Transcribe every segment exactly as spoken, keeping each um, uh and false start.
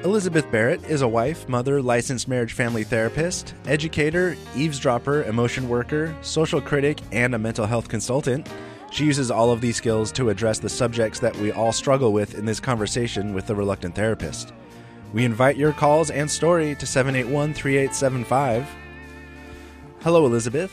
Elizabeth Barrett is a wife, mother, licensed marriage family therapist, educator, eavesdropper, emotion worker, social critic, and a mental health consultant. She uses all of these skills to address the subjects that we all struggle with in this conversation with the Reluctant Therapist. We invite your calls and story to seven eight one, three eight seven five. Hello, Elizabeth.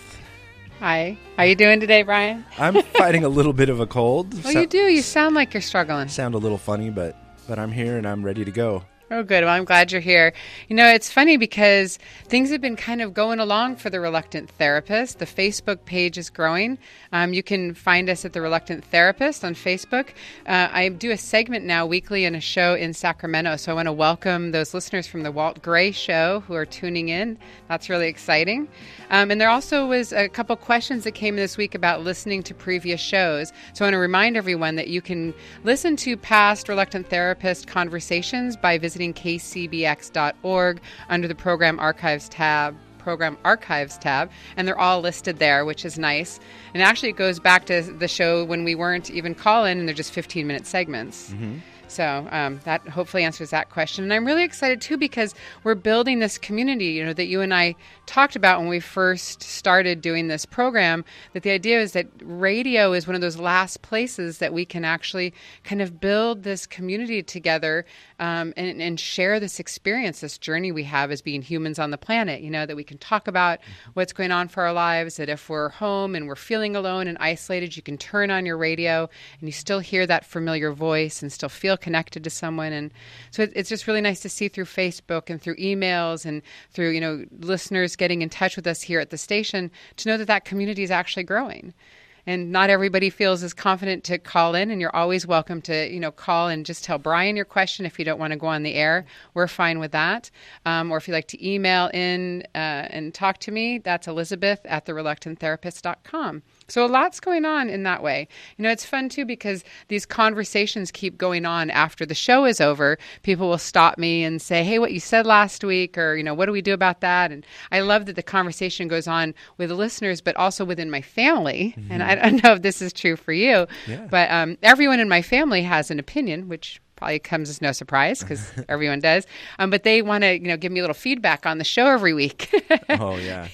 Hi. How you doing today, Brian? I'm fighting a little bit of a cold. Oh, so- you do. You sound like you're struggling. Sound a little funny, but but I'm here and I'm ready to go. Oh, good. Well, I'm glad you're here. You know, it's funny because things have been kind of going along for the Reluctant Therapist. The Facebook page is growing. Um, you can find us at the Reluctant Therapist on Facebook. Uh, I do a segment now weekly in a show in Sacramento. So I want to welcome those listeners from the Walt Gray Show who are tuning in. That's really exciting. Um, and there also was a couple questions that came this week about listening to previous shows. So I want to remind everyone that you can listen to past Reluctant Therapist conversations by visiting k c b x dot org under the Program Archives tab. Program Archives tab, and they're all listed there, which is nice. And actually, it goes back to the show when we weren't even call-in, and they're just fifteen-minute segments. Mm-hmm. So um, that hopefully answers that question. And I'm really excited, too, because we're building this community, you know, that you and I talked about when we first started doing this program, that the idea is that radio is one of those last places that we can actually kind of build this community together um, and, and share this experience, this journey we have as being humans on the planet, you know, that we can talk about what's going on for our lives, that if we're home and we're feeling alone and isolated, you can turn on your radio and you still hear that familiar voice and still feel connected to someone. And so it, it's just really nice to see through Facebook and through emails and through, you know, listeners getting in touch with us here at the station to know that that community is actually growing. And not everybody feels as confident to call in, and you're always welcome to, you know, call and just tell Brian your question if you don't want to go on the air. We're fine with that. Um, or if you'd like to email in uh, and talk to me, that's Elizabeth at the reluctant therapist dot com. So a lot's going on in that way. You know, it's fun, too, because these conversations keep going on after the show is over. People will stop me and say, hey, what you said last week, or, you know, what do we do about that? And I love that the conversation goes on with the listeners, but also within my family. Mm-hmm. And I don't know if this is true for you, yeah. but um, everyone in my family has an opinion, which probably comes as no surprise because everyone does. Um, but they want to, you know, give me a little feedback on the show every week. Oh, yeah.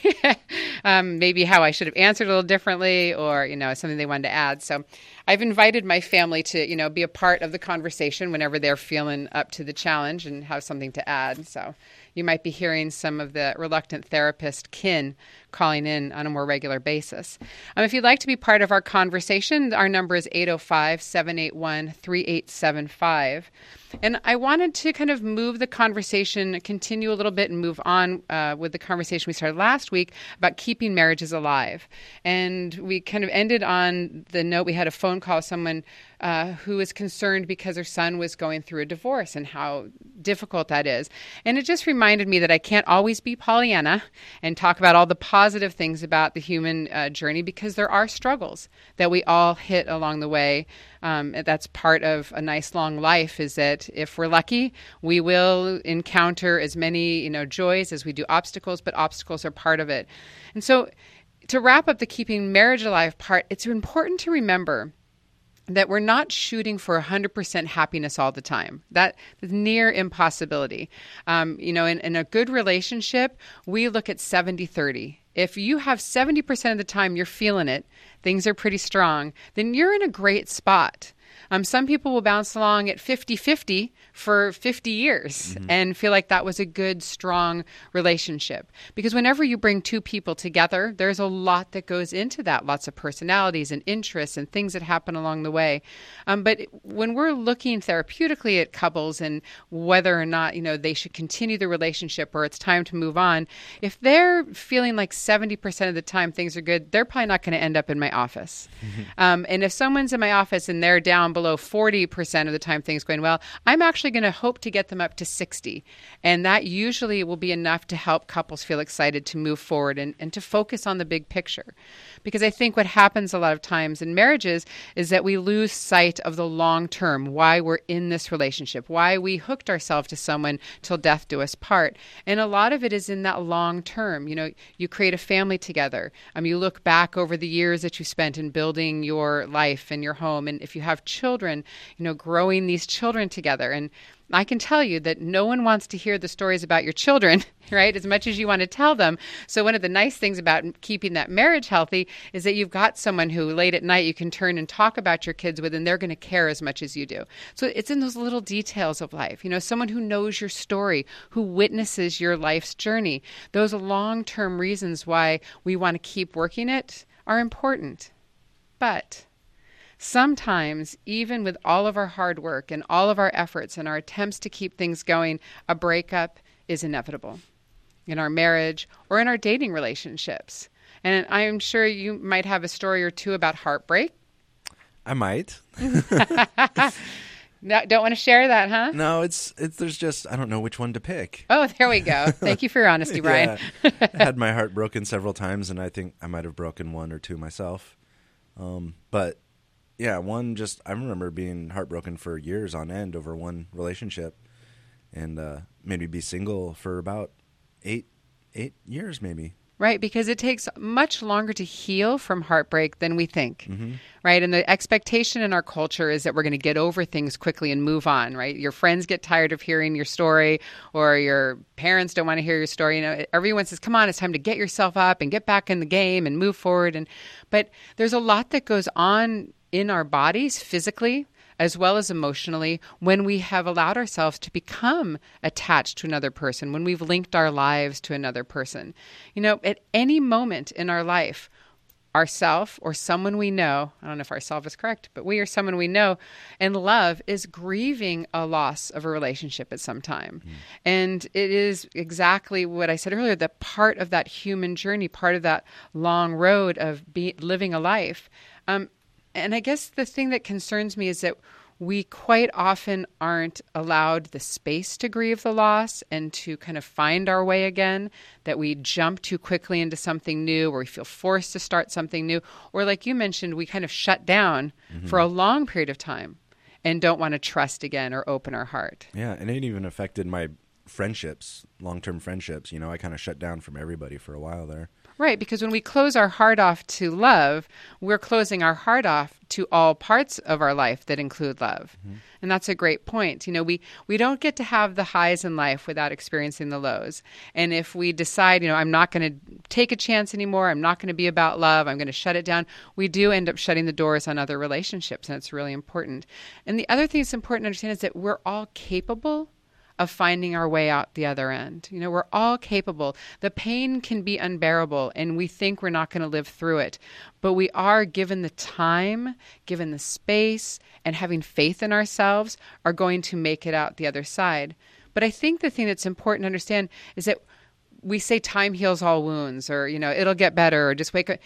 um, maybe how I should have answered a little differently, or, you know, something they wanted to add. So I've invited my family to, you know, be a part of the conversation whenever they're feeling up to the challenge and have something to add. So you might be hearing some of the Reluctant Therapist kin calling in on a more regular basis. Um, if you'd like to be part of our conversation, our number is eight oh five, seven eight one, three eight seven five. And I wanted to kind of move the conversation, continue a little bit and move on uh, with the conversation we started last week about keeping marriages alive. And we kind of ended on the note, we had a phone call with someone uh, who was concerned because her son was going through a divorce and how difficult that is. And it just reminded me that I can't always be Pollyanna and talk about all the positive things about the human uh, journey, because there are struggles that we all hit along the way. Um, that's part of a nice long life, is that if we're lucky, we will encounter as many, you know, joys as we do obstacles, but obstacles are part of it. And so to wrap up the keeping marriage alive part, it's important to remember that we're not shooting for one hundred percent happiness all the time. That is near impossibility. Um, you know, in, in a good relationship, we look at seventy thirty. If you have seventy percent of the time you're feeling it, things are pretty strong, then you're in a great spot. Um, some people will bounce along at fifty-fifty for fifty years mm-hmm. and feel like that was a good, strong relationship. Because whenever you bring two people together, there's a lot that goes into that, lots of personalities and interests and things that happen along the way. Um, but when we're looking therapeutically at couples and whether or not, you know, they should continue the relationship or it's time to move on, if they're feeling like seventy percent of the time things are good, they're probably not going to end up in my office. Mm-hmm. Um, and if someone's in my office and they're down below forty percent of the time things going well, I'm actually going to hope to get them up to sixty. And that usually will be enough to help couples feel excited to move forward and, and to focus on the big picture. Because I think what happens a lot of times in marriages is that we lose sight of the long term, why we're in this relationship, why we hooked ourselves to someone till death do us part. And a lot of it is in that long term. You know, you create a family together. Um, you look back over the years that you spent in building your life and your home. And if you have children, children, you know, growing these children together. And I can tell you that no one wants to hear the stories about your children, right, as much as you want to tell them. So one of the nice things about keeping that marriage healthy is that you've got someone who late at night you can turn and talk about your kids with, and they're going to care as much as you do. So it's in those little details of life. You know, someone who knows your story, who witnesses your life's journey. Those long-term reasons why we want to keep working it are important. But sometimes, even with all of our hard work and all of our efforts and our attempts to keep things going, a breakup is inevitable in our marriage or in our dating relationships. And I'm sure you might have a story or two about heartbreak. I might. No, don't want to share that, huh? No, it's it's. There's just I don't know which one to pick. Oh, there we go. Thank you for your honesty, Brian. Yeah. I had my heart broken several times, and I think I might have broken one or two myself. Um, but yeah, one just I remember being heartbroken for years on end over one relationship, and uh, made me be single for about eight eight years, maybe. Right, because it takes much longer to heal from heartbreak than we think, Mm-hmm. right? And the expectation in our culture is that we're going to get over things quickly and move on, right? Your friends get tired of hearing your story, or your parents don't want to hear your story. You know, everyone says, come on, it's time to get yourself up and get back in the game and move forward. And but there's a lot that goes on in our bodies physically, as well as emotionally, when we have allowed ourselves to become attached to another person, when we've linked our lives to another person. You know, at any moment in our life, ourself or someone we know, I don't know if ourself is correct, but we or someone we know and love is grieving a loss of a relationship at some time. Mm. And it is exactly what I said earlier, that part of that human journey, part of that long road of be, living a life. Um, And I guess the thing that concerns me is that we quite often aren't allowed the space to grieve the loss and to kind of find our way again, that we jump too quickly into something new, or we feel forced to start something new. Or like you mentioned, we kind of shut down mm-hmm. for a long period of time and don't want to trust again or open our heart. Yeah, and it even affected my friendships, long-term friendships. You know, I kind of shut down from everybody for a while there. Right, because when we close our heart off to love, we're closing our heart off to all parts of our life that include love. Mm-hmm. And that's a great point. You know, we, we don't get to have the highs in life without experiencing the lows. And if we decide, you know, I'm not going to take a chance anymore, I'm not going to be about love, I'm going to shut it down, we do end up shutting the doors on other relationships, and it's really important. And the other thing that's important to understand is that we're all capable of finding our way out the other end. You know, we're all capable. The pain can be unbearable, and we think we're not going to live through it. But we are, given the time, given the space, and having faith in ourselves, are going to make it out the other side. But I think the thing that's important to understand is that we say time heals all wounds, or, you know, it'll get better, or just wake up.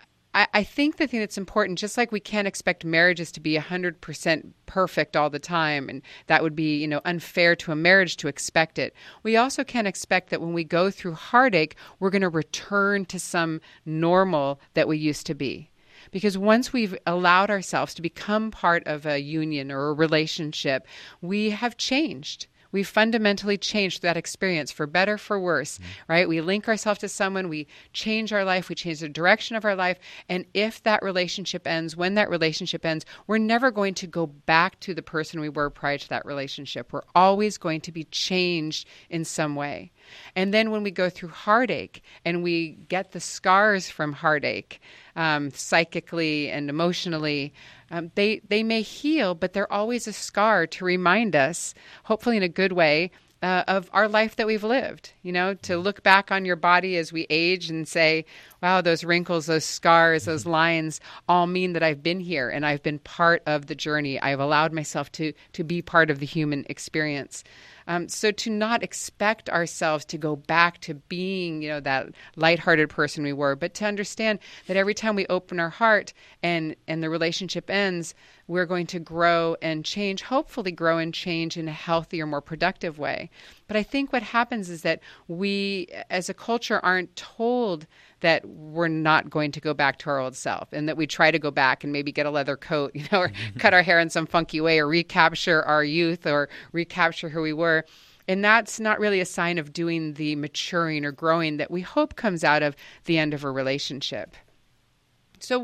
I think the thing that's important, just like we can't expect marriages to be one hundred percent perfect all the time, and that would be, you know, unfair to a marriage to expect it. We also can't expect that when we go through heartache, we're going to return to some normal that we used to be. Because once we've allowed ourselves to become part of a union or a relationship, we have changed. We fundamentally changed that experience, for better, for worse, mm-hmm. right? We link ourselves to someone, we change our life, we change the direction of our life. And if that relationship ends, when that relationship ends, we're never going to go back to the person we were prior to that relationship. We're always going to be changed in some way. And then when we go through heartache and we get the scars from heartache, um, psychically and emotionally, um, they, they may heal, but they're always a scar to remind us, hopefully in a good way, uh, of our life that we've lived. You know, to look back on your body as we age and say, wow, those wrinkles, those scars, those lines all mean that I've been here and I've been part of the journey. I've allowed myself to to be part of the human experience. Um, so to not expect ourselves to go back to being, you know, that lighthearted person we were, but to understand that every time we open our heart and, and the relationship ends, we're going to grow and change, hopefully grow and change in a healthier, more productive way. But I think what happens is that we, as a culture, aren't told that we're not going to go back to our old self, and that we try to go back and maybe get a leather coat, you know, or cut our hair in some funky way, or recapture our youth, or recapture who we were. And that's not really a sign of doing the maturing or growing that we hope comes out of the end of a relationship. So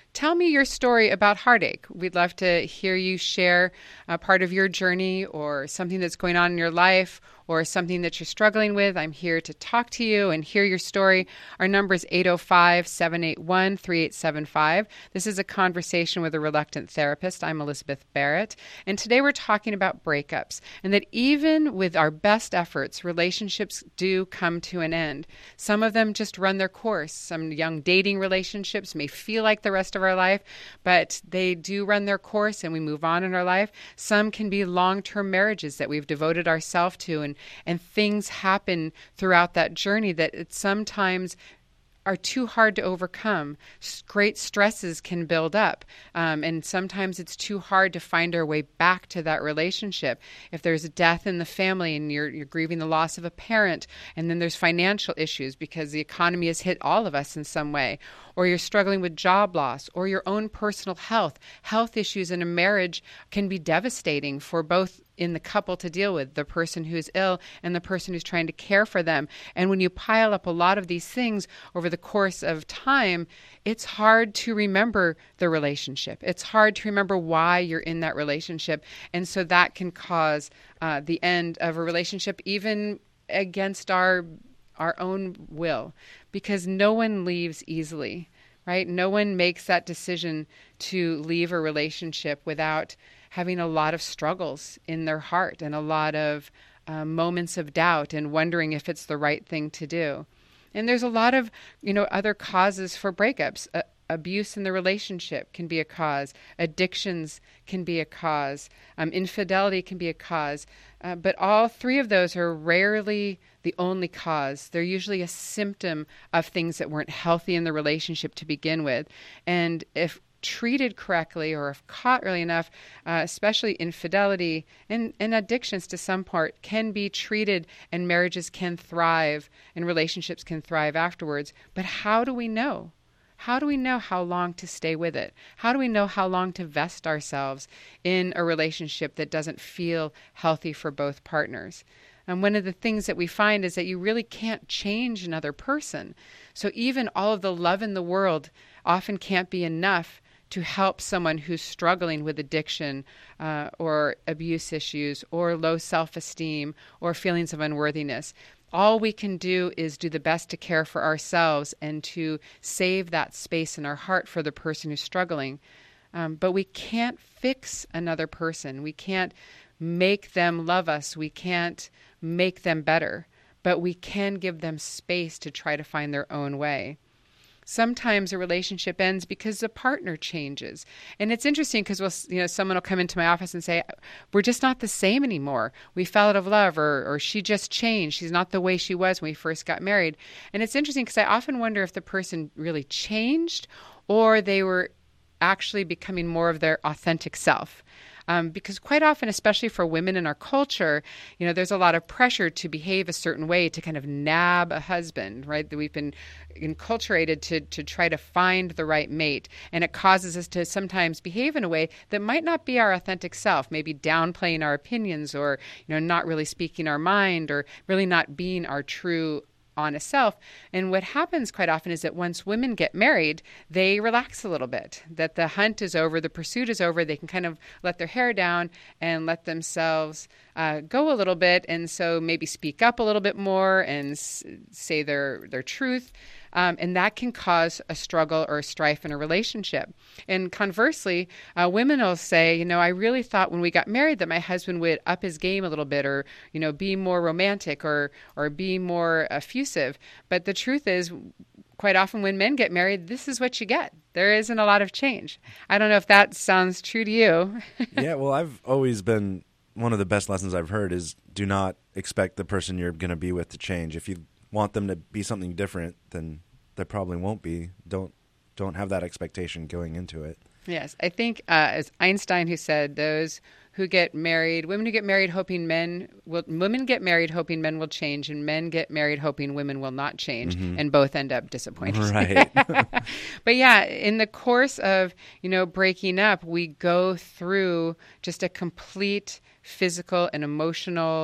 tell me your story about heartache. We'd love to hear you share a part of your journey or something that's going on in your life or something that you're struggling with. I'm here to talk to you and hear your story. Our number is eight oh five, seven eight one, three eight seven five. This is a conversation with a reluctant therapist. I'm Elizabeth Barrett. And today we're talking about breakups and that even with our best efforts, relationships do come to an end. Some of them just run their course. Some young dating relationships may feel like the rest of our life, but they do run their course and we move on in our life. Some can be long-term marriages that we've devoted ourselves to, and And things happen throughout that journey that it sometimes are too hard to overcome. Great stresses can build up. Um, and sometimes it's too hard to find our way back to that relationship. If there's a death in the family and you're, you're grieving the loss of a parent, and then there's financial issues because the economy has hit all of us in some way, or you're struggling with job loss or your own personal health, health issues in a marriage can be devastating for both in the couple to deal with, the person who's ill and the person who's trying to care for them. And when you pile up a lot of these things over the course of time, it's hard to remember the relationship. It's hard to remember why you're in that relationship. And so that can cause uh, the end of a relationship, even against our our own will, because no one leaves easily, right? No one makes that decision to leave a relationship without having a lot of struggles in their heart and a lot of uh, moments of doubt and wondering if it's the right thing to do. And there's a lot of, you know, other causes for breakups. Uh, abuse in the relationship can be a cause. Addictions can be a cause. Um, infidelity can be a cause. Uh, but all three of those are rarely the only cause. They're usually a symptom of things that weren't healthy in the relationship to begin with. And if treated correctly or if caught early enough, uh, especially infidelity and, and addictions to some part can be treated and marriages can thrive and relationships can thrive afterwards. But how do we know? How do we know how long to stay with it? How do we know how long to vest ourselves in a relationship that doesn't feel healthy for both partners? And one of the things that we find is that you really can't change another person. So even all of the love in the world often can't be enough to help someone who's struggling with addiction uh, or abuse issues or low self-esteem or feelings of unworthiness. All we can do is do the best to care for ourselves and to save that space in our heart for the person who's struggling. Um, but we can't fix another person. We can't make them love us. We can't make them better. But we can give them space to try to find their own way. Sometimes a relationship ends because the partner changes. And it's interesting because we'll, you know, someone will come into my office and say, we're just not the same anymore. We fell out of love, or, or she just changed. She's not the way she was when we first got married. And it's interesting because I often wonder if the person really changed or they were actually becoming more of their authentic self. Um, because quite often, especially for women in our culture, you know, there's a lot of pressure to behave a certain way to kind of nab a husband, right? That we've been enculturated to to try to find the right mate. And it causes us to sometimes behave in a way that might not be our authentic self, maybe downplaying our opinions or, you know, not really speaking our mind or really not being our true honest self. And what happens quite often is that once women get married, they relax a little bit, that the hunt is over, the pursuit is over. They can kind of let their hair down and let themselves uh, go a little bit. And so maybe speak up a little bit more and s- say their, their truth. Um, and that can cause a struggle or a strife in a relationship. And conversely, uh, women will say, you know, I really thought when we got married that my husband would up his game a little bit, or, you know, be more romantic or or be more effusive. But the truth is, quite often when men get married, this is what you get. There isn't a lot of change. I don't know if that sounds true to you. Yeah, well, I've always been, one of the best lessons I've heard is do not expect the person you're going to be with to change. If you want them to be something different, then they probably won't be. Don't don't have that expectation going into it. Yes, I think uh, it's Einstein who said those who get married, women who get married hoping men will, women get married hoping men will change, and men get married hoping women will not change, mm-hmm. and both end up disappointed. Right. But yeah, in the course of, you know, breaking up, we go through just a complete physical and emotional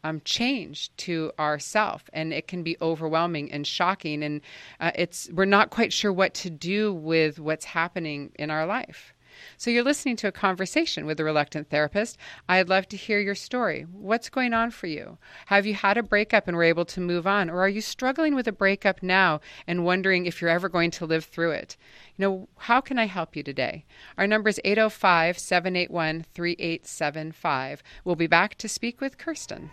um, change to ourself, and it can be overwhelming and shocking, and uh, it's we're not quite sure what to do with what's happening in our life. So you're listening to a conversation with a reluctant therapist. I'd love to hear your story. What's going on for you? Have you had a breakup and were able to move on? Or are you struggling with a breakup now and wondering if you're ever going to live through it? You know, how can I help you today? Our number is eight oh five, seven eight one, three eight seven five. We'll be back to speak with Kirsten.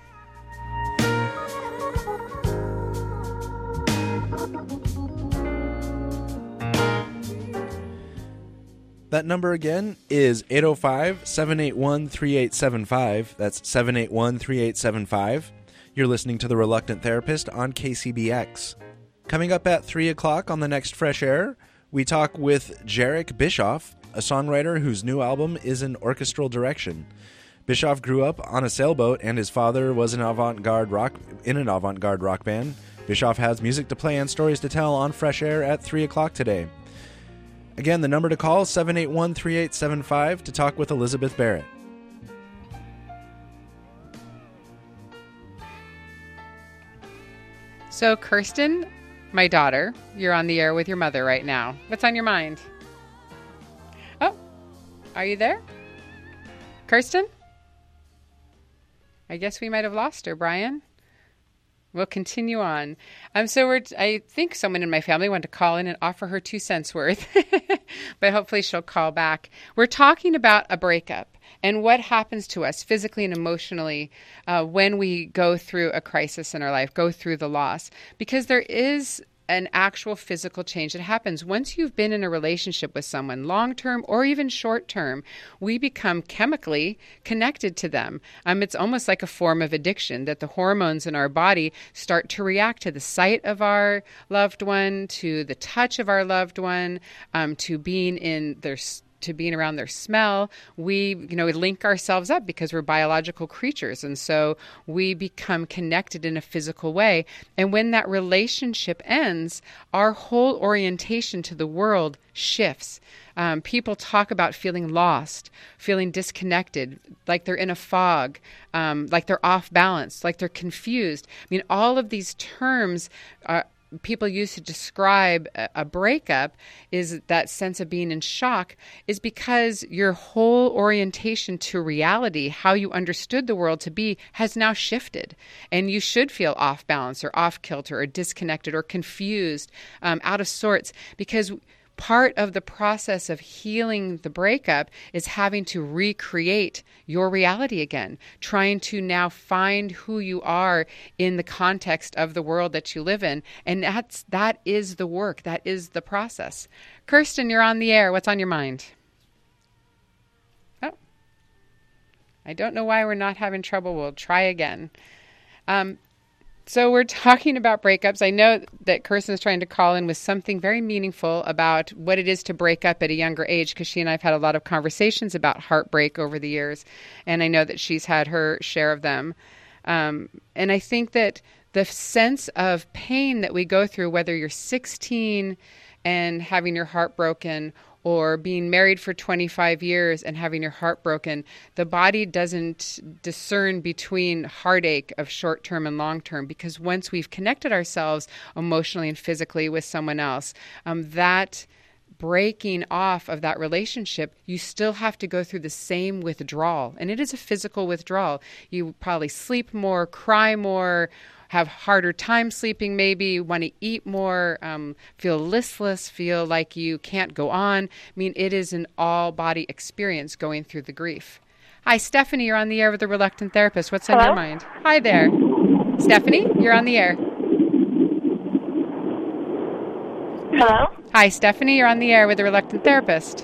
That number again is eight oh five, seven eight one, three eight seven five. That's seven eight one, three eight seven five. You're listening to The Reluctant Therapist on K C B X. Coming up at three o'clock on the next Fresh Air, we talk with Jarek Bischoff, a songwriter whose new album is in orchestral direction. Bischoff grew up on a sailboat, and his father was an avant-garde rock in an avant-garde rock band. Bischoff has music to play and stories to tell on Fresh Air at three o'clock today. Again, the number to call is seven eight one, three eight seven five to talk with Elizabeth Barrett. So, Kirsten, my daughter, you're on the air with your mother right now. What's on your mind? Oh, are you there? Kirsten? I guess we might have lost her, Brian. We'll continue on. Um, so we're, I think someone in my family wanted to call in and offer her two cents worth, but hopefully she'll call back. We're talking about a breakup and what happens to us physically and emotionally uh, when we go through a crisis in our life, go through the loss, because there is an actual physical change that happens. Once you've been in a relationship with someone, long-term or even short-term, we become chemically connected to them. Um, it's almost like a form of addiction, that the hormones in our body start to react to the sight of our loved one, to the touch of our loved one, um, to being in their to being around their smell. We, you know, we link ourselves up because we're biological creatures. And so we become connected in a physical way. And when that relationship ends, our whole orientation to the world shifts. Um, people talk about feeling lost, feeling disconnected, like they're in a fog, um, like they're off balance, like they're confused. I mean, all of these terms are people use to describe a breakup, is that sense of being in shock, is because your whole orientation to reality, how you understood the world to be, has now shifted. And you should feel off balance or off kilter or disconnected or confused, um, out of sorts, because part of the process of healing the breakup is having to recreate your reality again, trying to now find who you are in the context of the world that you live in. And that's, that is the work. That is the process. Kirsten, you're on the air. What's on your mind? Oh, I don't know why we're not having trouble. We'll try again. Um, So we're talking about breakups. I know that Kirsten is trying to call in with something very meaningful about what it is to break up at a younger age, because she and I have had a lot of conversations about heartbreak over the years, and I know that she's had her share of them. Um, and I think that the sense of pain that we go through, whether you're sixteen and having your heart broken, or being married for twenty-five years and having your heart broken, the body doesn't discern between heartache of short-term and long-term, because once we've connected ourselves emotionally and physically with someone else, um, that breaking off of that relationship, you still have to go through the same withdrawal. And it is a physical withdrawal. You probably sleep more, cry more, have harder time sleeping maybe, want to eat more, um, feel listless, feel like you can't go on. I mean, it is an all-body experience going through the grief. Hi, Stephanie, you're on the air with the Reluctant Therapist. What's Hello? on your mind? Hi there. Stephanie, you're on the air. Hello? Hi, Stephanie, you're on the air with the Reluctant Therapist.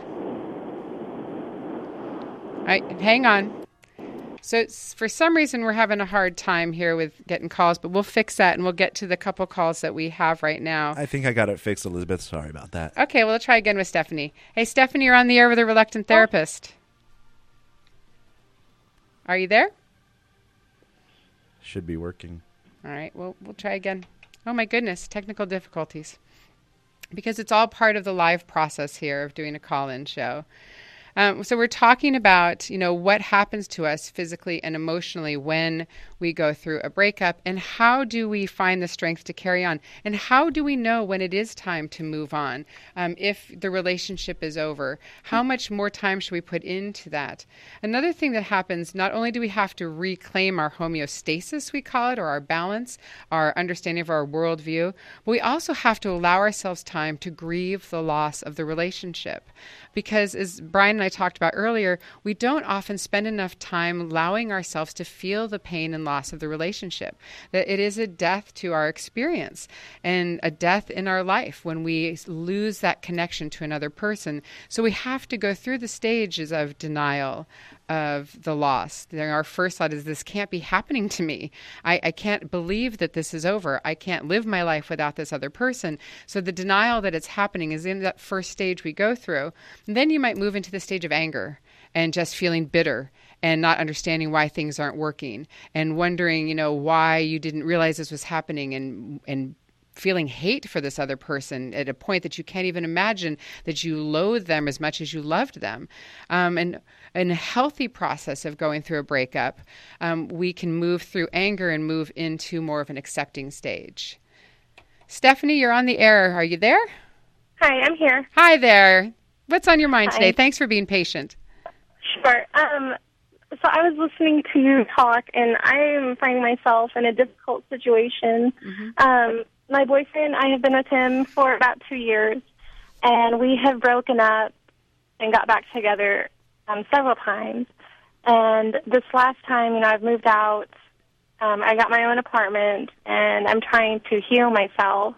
All right, hang on. So it's, for some reason, we're having a hard time here with getting calls, but we'll fix that, and we'll get to the couple calls that we have right now. I think I got it fixed, Elizabeth. Sorry about that. Okay, well, we'll try again with Stephanie. Hey, Stephanie, you're on the air with a Reluctant Therapist. Are you there? Should be working. All right, well, we'll try again. Oh, my goodness, technical difficulties. Because it's all part of the live process here of doing a call-in show. Um, so we're talking about, you know, what happens to us physically and emotionally when we go through a breakup, and how do we find the strength to carry on, and how do we know when it is time to move on? Um, if the relationship is over, how much more time should we put into that? Another thing that happens, not only do we have to reclaim our homeostasis, we call it, or our balance, our understanding of our worldview, but we also have to allow ourselves time to grieve the loss of the relationship. Because as Brian and I talked about earlier, we don't often spend enough time allowing ourselves to feel the pain and loss of the relationship. That it is a death to our experience and a death in our life when we lose that connection to another person. So we have to go through the stages of denial of the loss. Then our first thought is, this can't be happening to me. I, I can't believe that this is over. I can't live my life without this other person. So the denial that it's happening is in that first stage we go through. And then you might move into the stage of anger and just feeling bitter and not understanding why things aren't working and wondering, you know, why you didn't realize this was happening, and and feeling hate for this other person at a point that you can't even imagine that you loathe them as much as you loved them. Um, and in a healthy process of going through a breakup, um, we can move through anger and move into more of an accepting stage. Stephanie, you're on the air. Are you there? Hi, I'm here. Hi there. What's on your mind Hi. today? Thanks for being patient. Sure. Um, so I was listening to you talk, and I am finding myself in a difficult situation. Mm-hmm. Um, my boyfriend, I have been with him for about two years, and we have broken up and got back together um, several times. And this last time, you know, I've moved out. Um, I got my own apartment, and I'm trying to heal myself.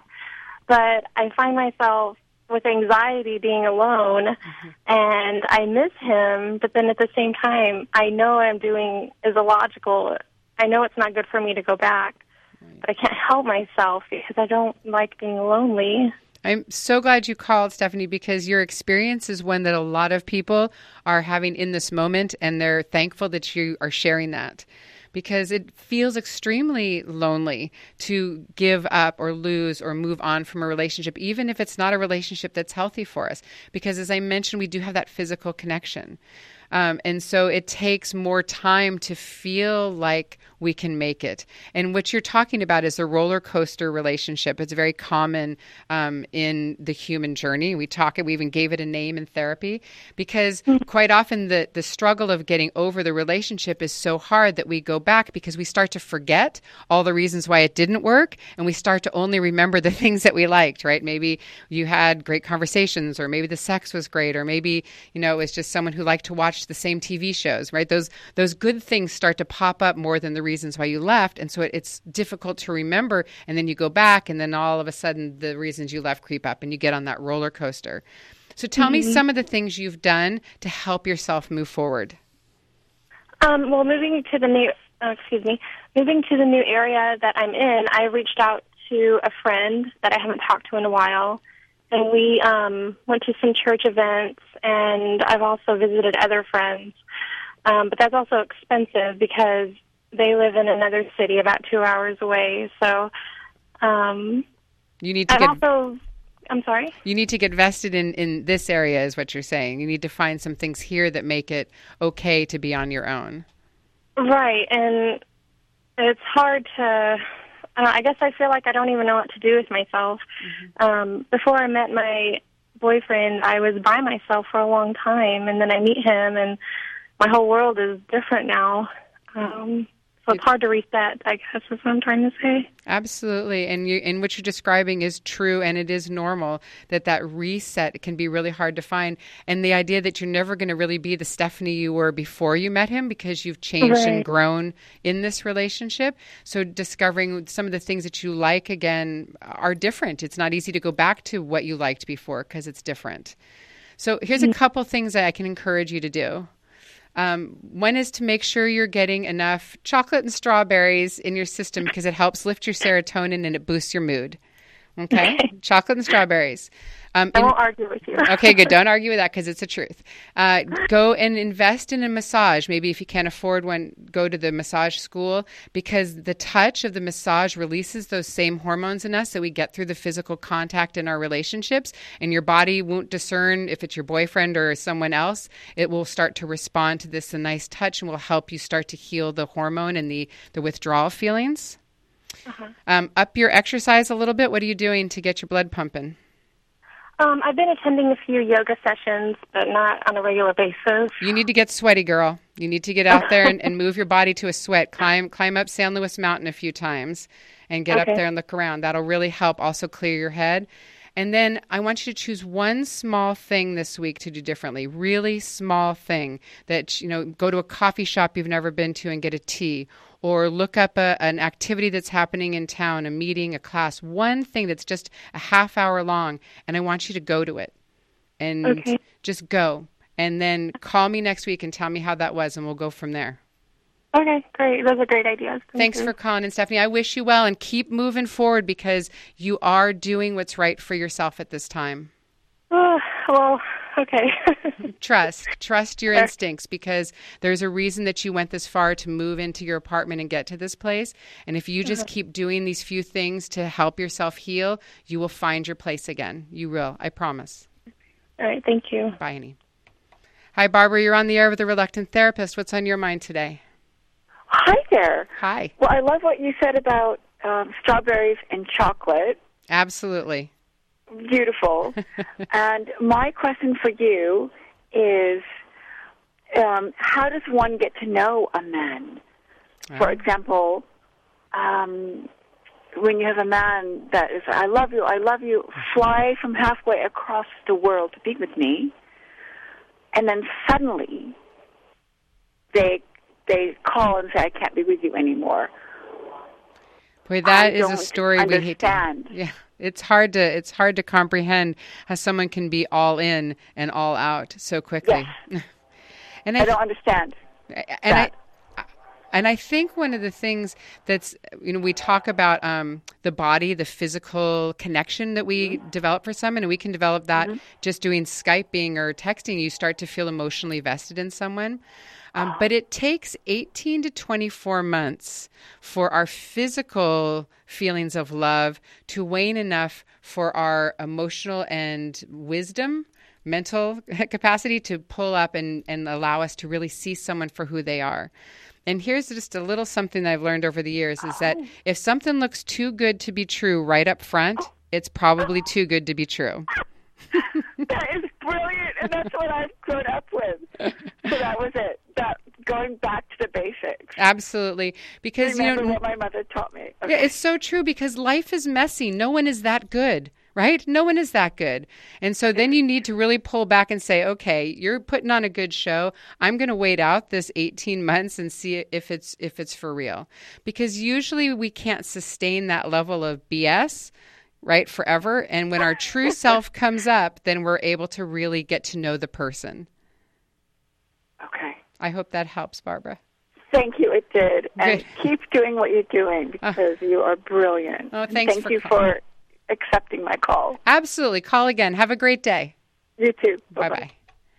But I find myself with anxiety being alone, mm-hmm. and I miss him, but then at the same time, I know what I'm doing is illogical. I know it's not good for me to go back, right. But I can't help myself because I don't like being lonely. I'm so glad you called, Stephanie, because your experience is one that a lot of people are having in this moment, and they're thankful that you are sharing that. Because it feels extremely lonely to give up or lose or move on from a relationship, even if it's not a relationship that's healthy for us. Because as I mentioned, we do have that physical connection. Um, and so it takes more time to feel like we can make it. And what you're talking about is a roller coaster relationship. It's very common um, in the human journey. We talk, we even gave it a name in therapy, because quite often the, the struggle of getting over the relationship is so hard that we go back because we start to forget all the reasons why it didn't work. And we start to only remember the things that we liked, right? Maybe you had great conversations, or maybe the sex was great, or maybe, you know, it was just someone who liked to watch the same T V shows, right? Those those good things start to pop up more than the reasons why you left. And so it, it's difficult to remember. And then you go back, and then all of a sudden the reasons you left creep up, and you get on that roller coaster. So tell mm-hmm. me some of the things you've done to help yourself move forward. Um, well, moving to the new, oh, excuse me, moving to the new area that I'm in, I reached out to a friend that I haven't talked to in a while. And we um, went to some church events, and I've also visited other friends. Um, but that's also expensive because they live in another city about two hours away. So um, you need to I've get, also, I'm sorry? You need to get vested in, in this area is what you're saying. You need to find some things here that make it okay to be on your own. Right, and it's hard to... Uh, I guess I feel like I don't even know what to do with myself. Mm-hmm. Um, before I met my boyfriend, I was by myself for a long time, and then I meet him, and my whole world is different now. Um, so it's hard to reset, I guess, is what I'm trying to say. Absolutely. And you, and what you're describing is true, and it is normal that that reset can be really hard to find. And the idea that you're never going to really be the Stephanie you were before you met him, because you've changed right. and grown in this relationship. So discovering some of the things that you like again are different. It's not easy to go back to what you liked before because it's different. So here's mm-hmm. a couple things that I can encourage you to do. Um, one is to make sure you're getting enough chocolate and strawberries in your system, because it helps lift your serotonin and it boosts your mood. Okay? Chocolate and strawberries. Um, I in, won't argue with you. Okay, good. Don't argue with that because it's the truth. Uh, go and invest in a massage. Maybe if you can't afford one, go to the massage school, because the touch of the massage releases those same hormones in us that we get through the physical contact in our relationships, and your body won't discern if it's your boyfriend or someone else. It will start to respond to this a nice touch and will help you start to heal the hormone and the, the withdrawal feelings. Uh-huh. Um, up your exercise a little bit. What are you doing to get your blood pumping? Um, I've been attending a few yoga sessions, but not on a regular basis. You need to get sweaty, girl. You need to get out there and, and move your body to a sweat. Climb climb up San Luis Mountain a few times and get Okay. up there and look around. That'll really help also clear your head. And then I want you to choose one small thing this week to do differently. Really small thing that, you know, go to a coffee shop you've never been to and get a tea, or look up a, an activity that's happening in town, a meeting, a class, one thing that's just a half hour long, and I want you to go to it and Okay. just go. And then call me next week and tell me how that was, and we'll go from there. Okay, great. Those are great ideas. Thank Thanks you. for calling in, Stephanie. I wish you well, and keep moving forward because you are doing what's right for yourself at this time. Oh, well, okay. Trust. Trust your instincts, because there's a reason that you went this far to move into your apartment and get to this place. And if you just Uh-huh. keep doing these few things to help yourself heal, you will find your place again. You will. I promise. All right, thank you. Bye, honey. Hi, Barbara. You're on the air with a reluctant therapist. What's on your mind today? Hi there. Hi. Well, I love what you said about um, strawberries and chocolate. Absolutely. Beautiful. And my question for you is, um, how does one get to know a man? For example, um, when you have a man that is, I love you, I love you, fly from halfway across the world to be with me, and then suddenly they they call and say, I can't be with you anymore. Boy, that I is a don't story we hate to. understand. Yeah, it's hard to it's hard to comprehend how someone can be all in and all out so quickly. Yes. and I don't understand. and that. I and I think one of the things that's, you know, we talk about um, the body, the physical connection that we mm-hmm. develop for someone, and we can develop that mm-hmm. just doing Skyping or texting. You start to feel emotionally vested in someone. Um, but it takes eighteen to twenty-four months for our physical feelings of love to wane enough for our emotional and wisdom, mental capacity to pull up and, and allow us to really see someone for who they are. And here's just a little something that I've learned over the years is that if something looks too good to be true right up front, it's probably too good to be true. That is brilliant, and that's what I've grown up with. So that was it. That going back to the basics. Absolutely, because Remember you know what my mother taught me. Okay. Yeah, it's so true, because life is messy. No one is that good, right? No one is that good, and so then you need to really pull back and say, okay, you're putting on a good show. I'm going to wait out this eighteen months and see if it's if it's for real, because usually we can't sustain that level of B S. Right, forever. And when our true self comes up, then we're able to really get to know the person. Okay. I hope that helps, Barbara. Thank you. It did. And Good. keep doing what you're doing, because uh, you are brilliant. Oh, And thanks thank for you calling. for accepting my call. Absolutely. Call again. Have a great day. You too. Bye-bye. Bye-bye.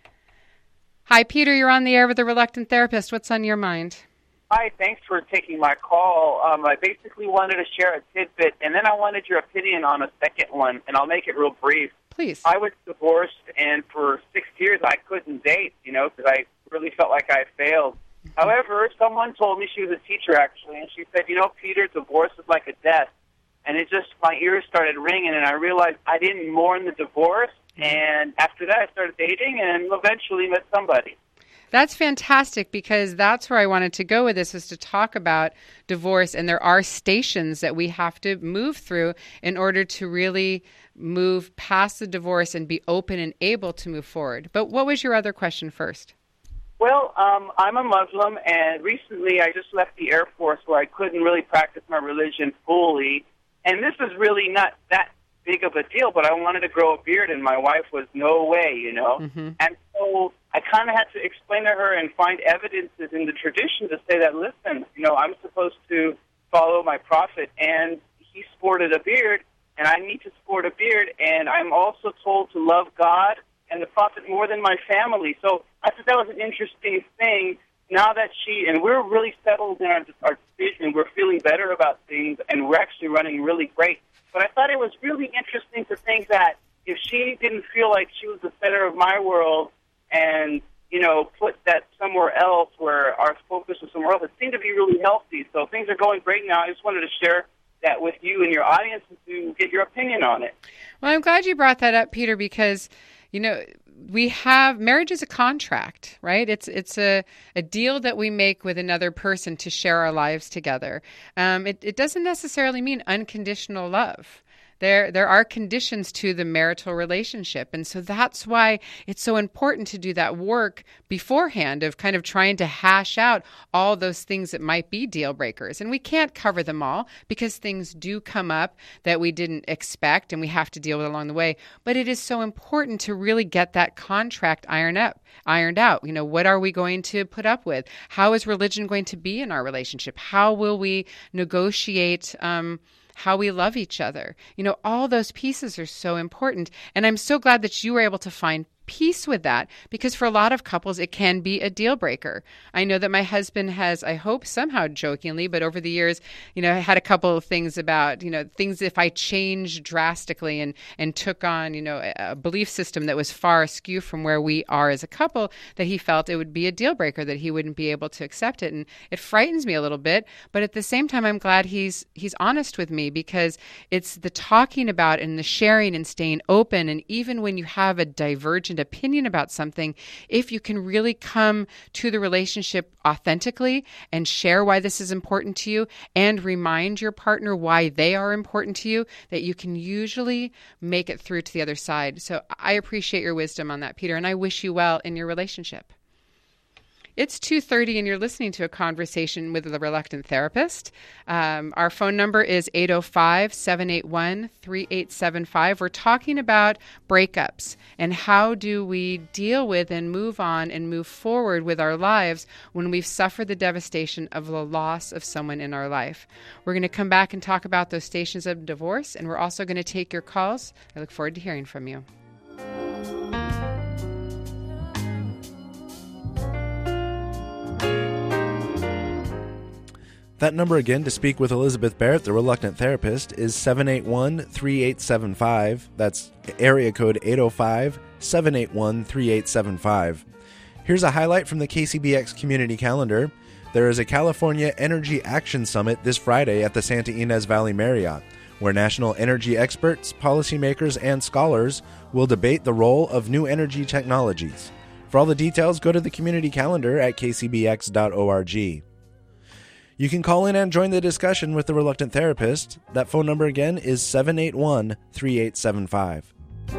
Hi, Peter. You're on the air with a reluctant therapist. What's on your mind? Hi, thanks for taking my call. Um, I basically wanted to share a tidbit, and then I wanted your opinion on a second one, and I'll make it real brief. Please. I was divorced, and for six years I couldn't date, you know, because I really felt like I failed. Mm-hmm. However, someone told me, she was a teacher actually, and she said, you know, Peter, divorce is like a death. And it just, my ears started ringing, and I realized I didn't mourn the divorce, and after that I started dating and eventually met somebody. That's fantastic, because that's where I wanted to go with this, is to talk about divorce. And there are stations that we have to move through in order to really move past the divorce and be open and able to move forward. But what was your other question first? Well, um, I'm a Muslim, and recently I just left the Air Force where I couldn't really practice my religion fully. And this is really not that big of a deal, but I wanted to grow a beard, and my wife was no way, you know. Mm-hmm. And so I kind of had to explain to her and find evidences in the tradition to say that, listen, you know, I'm supposed to follow my prophet, and he sported a beard, and I need to sport a beard, and I'm also told to love God and the prophet more than my family. So I thought that was an interesting thing. Now that she, and we're really settled in our, our decision, we're feeling better about things, and we're actually running really great. But I thought it was really interesting to think that if she didn't feel like she was the center of my world and, you know, put that somewhere else where our focus was somewhere else, it seemed to be really healthy. So things are going great now. I just wanted to share that with you and your audience to get your opinion on it. Well, I'm glad you brought that up, Peter, because, you know, we have, marriage is a contract, right? It's it's a, a deal that we make with another person to share our lives together. Um, it, it doesn't necessarily mean unconditional love. There, there are conditions to the marital relationship. And so that's why it's so important to do that work beforehand of kind of trying to hash out all those things that might be deal breakers. And we can't cover them all because things do come up that we didn't expect and we have to deal with along the way. But it is so important to really get that contract ironed up, ironed out. You know, what are we going to put up with? How is religion going to be in our relationship? How will we negotiate um how we love each other? You know, all those pieces are so important. And I'm so glad that you were able to find peace with that, because for a lot of couples, it can be a deal breaker. I know that my husband has, I hope somehow jokingly, but over the years, you know, I had a couple of things about, you know, things if I changed drastically and, and took on, you know, a, a belief system that was far askew from where we are as a couple, that he felt it would be a deal breaker, that he wouldn't be able to accept it. And it frightens me a little bit, but at the same time, I'm glad he's, he's honest with me, because it's the talking about and the sharing and staying open. And even when you have a divergent opinion about something, if you can really come to the relationship authentically and share why this is important to you and remind your partner why they are important to you, that you can usually make it through to the other side. So I appreciate your wisdom on that, Peter, and I wish you well in your relationship. It's two thirty and you're listening to a conversation with the Reluctant Therapist. Um, our phone number is eight oh five, seven eight one, three eight seven five. We're talking about breakups and how do we deal with and move on and move forward with our lives when we've suffered the devastation of the loss of someone in our life. We're going to come back and talk about those stations of divorce, and we're also going to take your calls. I look forward to hearing from you. That number again to speak with Elizabeth Barrett, the Reluctant Therapist, is seven eight one, three eight seven five. That's area code eight oh five, seven eight one, three eight seven five. Here's a highlight from the K C B X community calendar. There is a California Energy Action Summit this Friday at the Santa Ynez Valley Marriott, where national energy experts, policymakers, and scholars will debate the role of new energy technologies. For all the details, go to the community calendar at k c b x dot org. You can call in and join the discussion with the Reluctant Therapist. That phone number again is seven eight one, three eight seven five.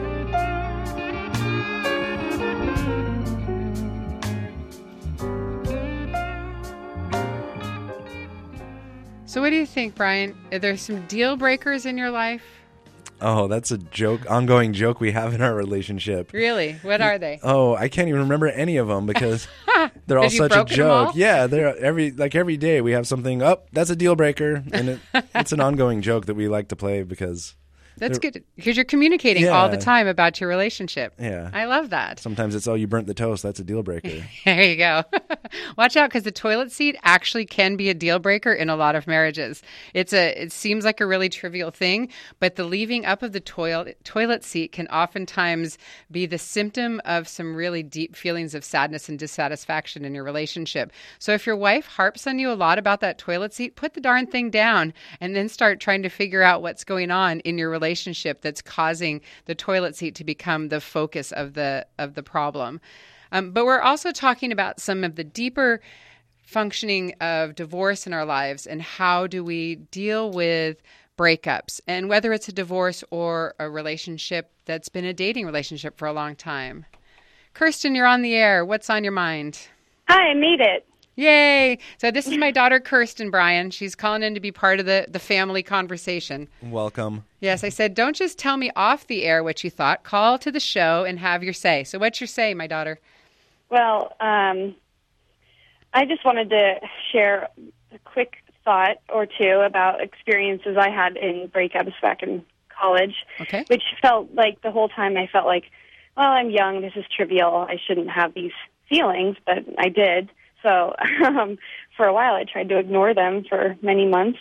So what do you think, Brian? Are there some deal breakers in your life? Oh, that's a joke, ongoing joke we have in our relationship. Really? What are they? Oh, I can't even remember any of them because they're all Have you such a broken them all? joke. Yeah, they're every like every day we have something. Oh, that's a deal breaker, and it, it's an ongoing joke that we like to play because That's good, because you're communicating Yeah. all the time about your relationship. Yeah. I love that. sometimes it's oh you burnt the toast. That's a deal breaker. There you go. Watch out, because the toilet seat actually can be a deal breaker in a lot of marriages. It's a. It seems like a really trivial thing, but the leaving up of the toilet toilet seat can oftentimes be the symptom of some really deep feelings of sadness and dissatisfaction in your relationship. So if your wife harps on you a lot about that toilet seat, put the darn thing down and then start trying to figure out what's going on in your relationship that's causing the toilet seat to become the focus of the of the problem. Um, but we're also talking about some of the deeper functioning of divorce in our lives and how do we deal with breakups, and whether it's a divorce or a relationship that's been a dating relationship for a long time. Kirsten, you're on the air. What's on your mind? Hi, I made it. Yay! So this is my daughter, Kirsten, Brian. She's calling in to be part of the, the family conversation. Welcome. Yes, I said, don't just tell me off the air what you thought. Call to the show and have your say. So what's your say, my daughter? Well, um, I just wanted to share a quick thought or two about experiences I had in breakups back in college, Okay. which felt like the whole time I felt like, well, I'm young, this is trivial, I shouldn't have these feelings, but I did. So um, for a while I tried to ignore them for many months,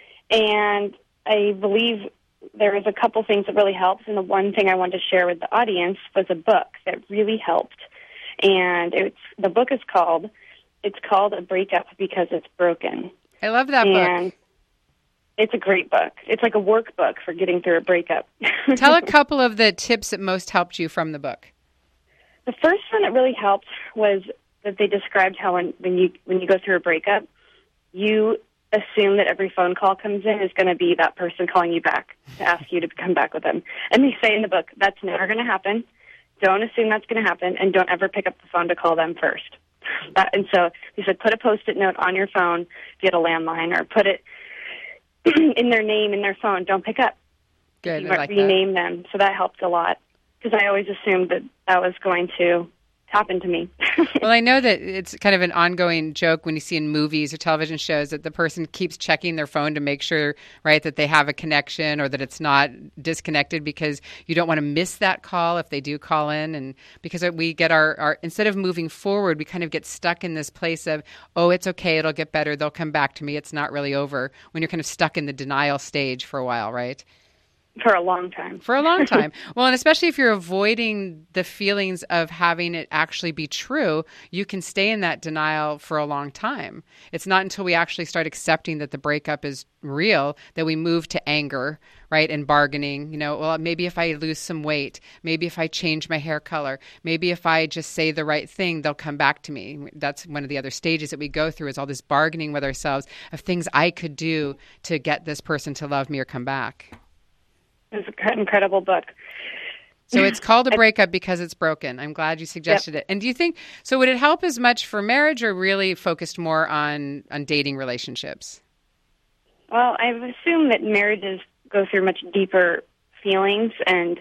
and I believe there was a couple things that really helped, and the one thing I wanted to share with the audience was a book that really helped. And it's the book is called, it's called A Breakup Because It's Broken. I love that and book. It's a great book. It's like a workbook for getting through a breakup. Tell a couple of the tips that most helped you from the book. The first one that really helped was that they described how when, when you when you go through a breakup, you assume that every phone call comes in is going to be that person calling you back to ask you to come back with them. And they say in the book, that's never going to happen. Don't assume that's going to happen, and don't ever pick up the phone to call them first. That, and so they said, put a Post-it note on your phone if you had a landline, or put it in their name in their phone. Don't pick up. Good, You I like rename them. So that helped a lot, because I always assumed that that was going to happen to me. Well, I know that it's kind of an ongoing joke when you see in movies or television shows that the person keeps checking their phone to make sure, right, that they have a connection or that it's not disconnected, because you don't want to miss that call if they do call in. And because we get our, our instead of moving forward, we kind of get stuck in this place of, oh, it's okay, it'll get better, they'll come back to me, it's not really over, when you're kind of stuck in the denial stage for a while, right? For a long time. For a long time. Well, and especially if you're avoiding the feelings of having it actually be true, you can stay in that denial for a long time. It's not until we actually start accepting that the breakup is real that we move to anger, right, and bargaining. You know, well, maybe if I lose some weight, maybe if I change my hair color, maybe if I just say the right thing, they'll come back to me. That's one of the other stages that we go through, is all this bargaining with ourselves of things I could do to get this person to love me or come back. It's an incredible book. So it's called A Breakup Because It's Broken. I'm glad you suggested Yep. it. And do you think, so would it help as much for marriage, or really focused more on, on dating relationships? Well, I assume that marriages go through much deeper feelings, and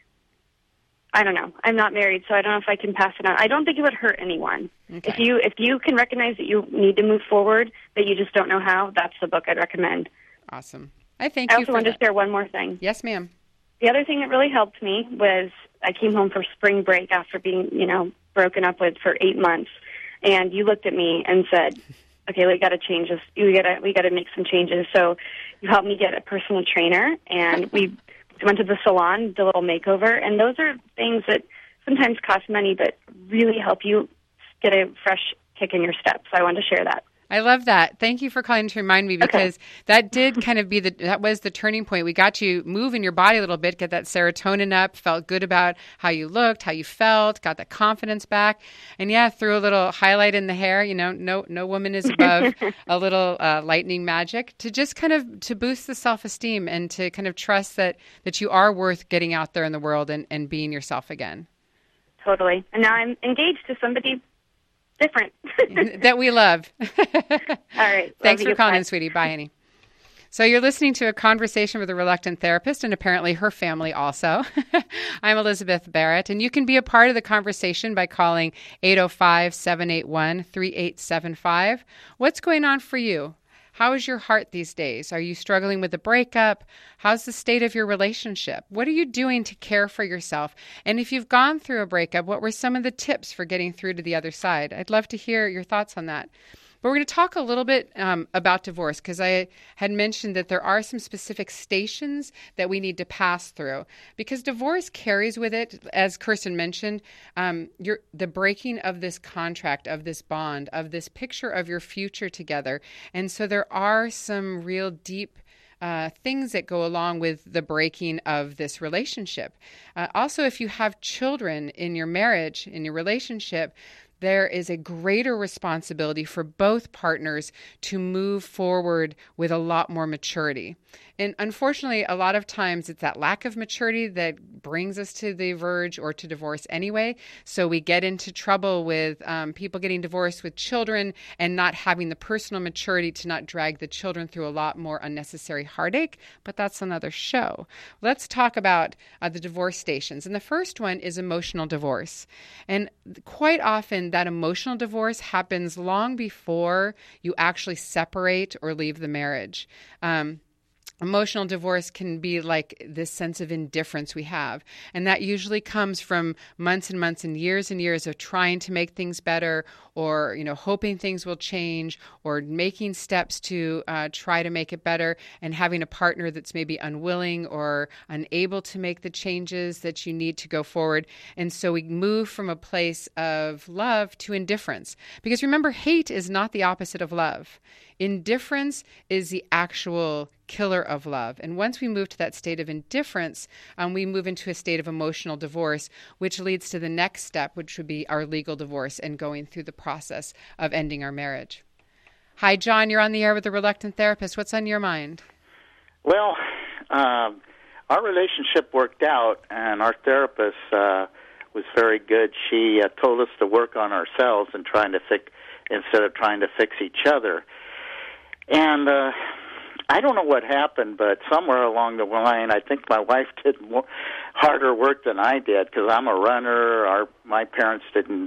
I don't know. I'm not married, so I don't know if I can pass it on. I don't think it would hurt anyone. Okay. If you if you can recognize that you need to move forward, that you just don't know how, that's the book I'd recommend. Awesome. I thank I you also for wanted that. to share one more thing. Yes, ma'am. The other thing that really helped me was I came home for spring break after being, you know, broken up with for eight months, and you looked at me and said, "Okay, we got to change this. We got to we got to make some changes." So you helped me get a personal trainer, and we went to the salon, did a little makeover, and those are things that sometimes cost money, but really help you get a fresh kick in your step. So I wanted to share that. I love that. Thank you for calling to remind me, because Okay. that did kind of be the, that was the turning point. We got you moving your body a little bit, get that serotonin up, felt good about how you looked, how you felt, got that confidence back. And yeah, threw a little highlight in the hair. You know, no, no woman is above a little uh, lightning magic, to just kind of, to boost the self-esteem and to kind of trust that, that you are worth getting out there in the world and, and being yourself again. Totally. And now I'm engaged to somebody different. That we love. All right. Thanks Love for you. calling Bye. in, sweetie. Bye, honey. So you're listening to a conversation with a reluctant therapist, and apparently her family also. I'm Elizabeth Barrett, and you can be a part of the conversation by calling eight oh five, seven eight one, three eight seven five. What's going on for you? How is your heart these days? Are you struggling with a breakup? How's the state of your relationship? What are you doing to care for yourself? And if you've gone through a breakup, what were some of the tips for getting through to the other side? I'd love to hear your thoughts on that. But we're going to talk a little bit um, about divorce, because I had mentioned that there are some specific stations that we need to pass through, because divorce carries with it, as Kirsten mentioned, um, your, the breaking of this contract, of this bond, of this picture of your future together. And so there are some real deep Uh, things that go along with the breaking of this relationship. Uh, also, if you have children in your marriage, in your relationship, there is a greater responsibility for both partners to move forward with a lot more maturity. And unfortunately, a lot of times it's that lack of maturity that brings us to the verge or to divorce anyway. So we get into trouble with um, people getting divorced with children and not having the personal maturity to not drag the children through a lot more unnecessary heartache. But that's another show. Let's talk about uh, the divorce stations. And the first one is emotional divorce. And quite often that emotional divorce happens long before you actually separate or leave the marriage. Um, emotional divorce can be like this sense of indifference we have. And that usually comes from months and months and years and years of trying to make things better, or, you know, hoping things will change, or making steps to uh, try to make it better, and having a partner that's maybe unwilling or unable to make the changes that you need to go forward. And so we move from a place of love to indifference. Because remember, hate is not the opposite of love. Indifference is the actual killer of love. And once we move to that state of indifference, um, we move into a state of emotional divorce, which leads to the next step, which would be our legal divorce and going through the process of ending our marriage. Hi, John. You're on the air with the Reluctant Therapist. What's on your mind? Well, uh, our relationship worked out, and our therapist uh, was very good. She uh, told us to work on ourselves and trying to fix instead of trying to fix each other. And uh, I don't know what happened, but somewhere along the line, I think my wife did more, harder work than I did, because I'm a runner. Our my parents didn't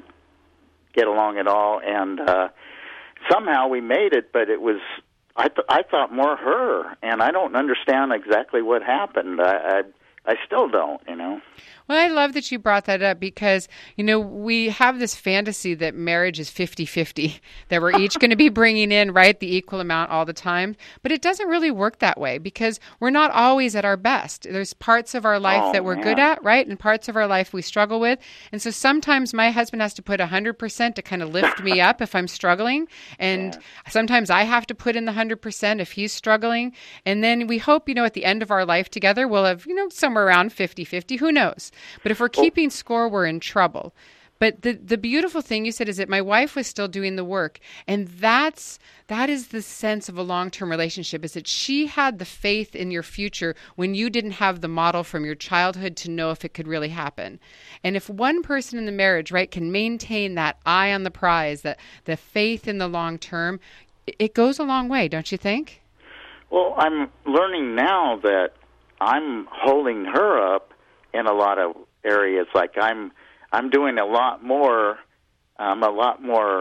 get along at all, and uh, somehow we made it. But it was I th- I thought more her, and I don't understand exactly what happened. I I, I still don't, you know. Well, I love that you brought that up, because, you know, we have this fantasy that marriage is fifty-fifty, that we're each going to be bringing in, right, the equal amount all the time. But it doesn't really work that way, because we're not always at our best. There's parts of our life oh, that we're man. good at, right, and parts of our life we struggle with. And so sometimes my husband has to put one hundred percent to kind of lift me up if I'm struggling. And yeah. sometimes I have to put in the one hundred percent if he's struggling. And then we hope, you know, at the end of our life together, we'll have, you know, somewhere around fifty-fifty. Who knows? But if we're keeping score, we're in trouble. But the the beautiful thing you said is that my wife was still doing the work. And that's that is the sense of a long-term relationship, is that she had the faith in your future when you didn't have the model from your childhood to know if it could really happen. And if one person in the marriage, right, can maintain that eye on the prize, that the faith in the long term, it goes a long way, don't you think? Well, I'm learning now that I'm holding her up in a lot of areas. Like I'm, I'm doing a lot more. I'm a lot more.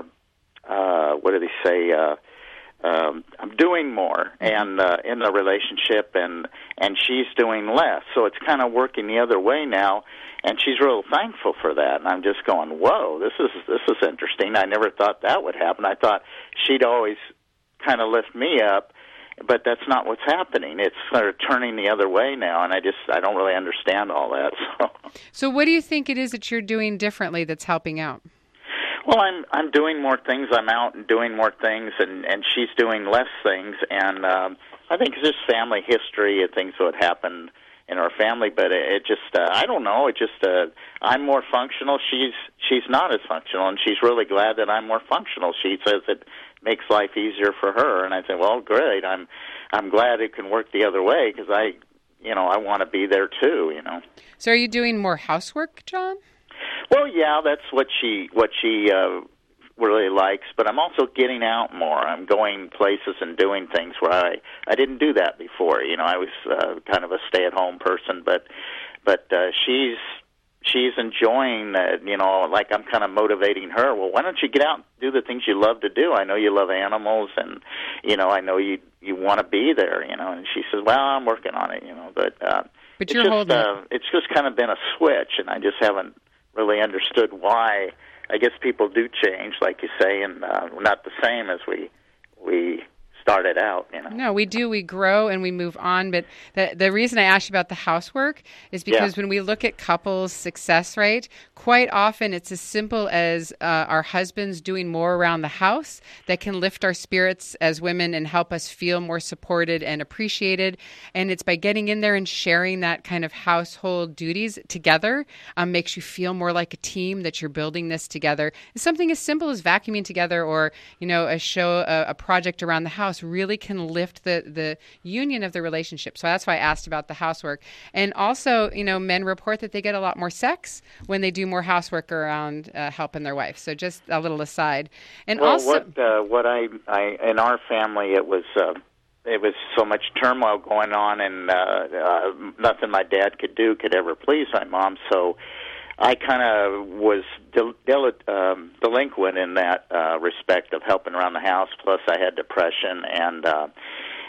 Uh, what do they say? Uh, um, I'm doing more, and uh, in the relationship, and and she's doing less. So it's kind of working the other way now, and she's real thankful for that. And I'm just going, whoa, this is this is interesting. I never thought that would happen. I thought she'd always kind of lift me up. But that's not what's happening. It's sort of turning the other way now, and I just I don't really understand all that. So, so what do you think it is that you're doing differently that's helping out? Well, I'm I'm doing more things. I'm out and doing more things, and, and she's doing less things. And um, I think it's just family history and things that happened in our family. But it, it just uh, I don't know. It just uh, I'm more functional. She's she's not as functional, and she's really glad that I'm more functional. She says it makes life easier for her, and I say, well, great. I'm, I'm glad it can work the other way, because I, you know, I want to be there too. You know. So, are you doing more housework, John? Well, yeah, that's what she, what she uh, really likes. But I'm also getting out more. I'm going places and doing things where I, I didn't do that before. You know, I was uh, kind of a stay-at-home person, but, but uh, she's. She's enjoying that, you know, like I'm kind of motivating her. Well, why don't you get out and do the things you love to do? I know you love animals, and, you know, I know you you want to be there, you know. And she says, well, I'm working on it, you know. But, uh, but it's, you're just, holding uh, it's just kind of been a switch, and I just haven't really understood why. I guess people do change, like you say, and uh, we're not the same as we we started out, you know. No, we do. We grow and we move on. But the the reason I asked you about the housework is because yeah. when we look at couples' success rate, quite often it's as simple as uh, our husbands doing more around the house that can lift our spirits as women and help us feel more supported and appreciated. And it's by getting in there and sharing that kind of household duties together um, makes you feel more like a team, that you're building this together. It's something as simple as vacuuming together, or, you know, a show, a, a project around the house really can lift the, the union of the relationship. So that's why I asked about the housework. And also, you know, men report that they get a lot more sex when they do more housework around uh, helping their wife. So just a little aside. And well, also, what uh, what I, I in our family, it was uh, it was so much turmoil going on, and uh, uh, nothing my dad could do could ever please my mom. So I kind of was del- del- um, delinquent in that uh, respect of helping around the house. Plus, I had depression, and uh,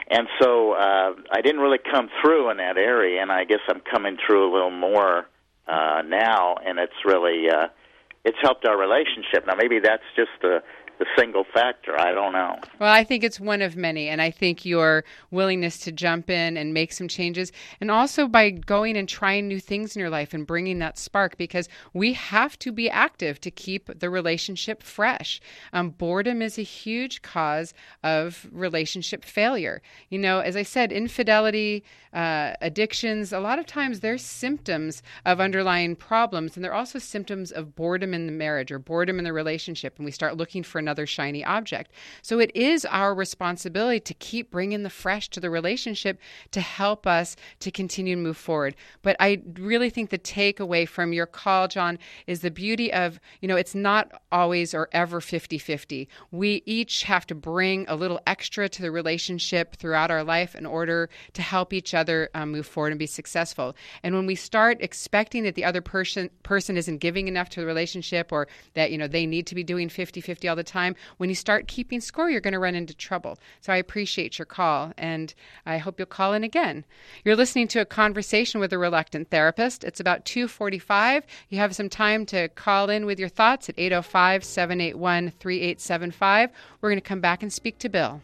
And so uh, I didn't really come through in that area, and I guess I'm coming through a little more uh, now, and it's really uh, it's helped our relationship. Now, maybe that's just the the single factor. I don't know. Well, I think it's one of many, and I think your willingness to jump in and make some changes, and also by going and trying new things in your life and bringing that spark, because we have to be active to keep the relationship fresh. Um, boredom is a huge cause of relationship failure. You know, as I said, infidelity, uh, addictions, a lot of times they're symptoms of underlying problems, and they're also symptoms of boredom in the marriage or boredom in the relationship, and we start looking for another shiny object. So it is our responsibility to keep bringing the fresh to the relationship to help us to continue to move forward. But I really think the takeaway from your call, John, is the beauty of, you know, it's not always or ever fifty-fifty. We each have to bring a little extra to the relationship throughout our life in order to help each other um, move forward and be successful. And when we start expecting that the other person person isn't giving enough to the relationship, or that, you know, they need to be doing fifty-fifty all the time, when you start keeping score, you're going to run into trouble. So I appreciate your call, and I hope you'll call in again. You're listening to A Conversation with a Reluctant Therapist. It's about two forty-five. You have some time to call in with your thoughts at eight oh five, seven eight one, three eight seven five. We're going to come back and speak to Bill.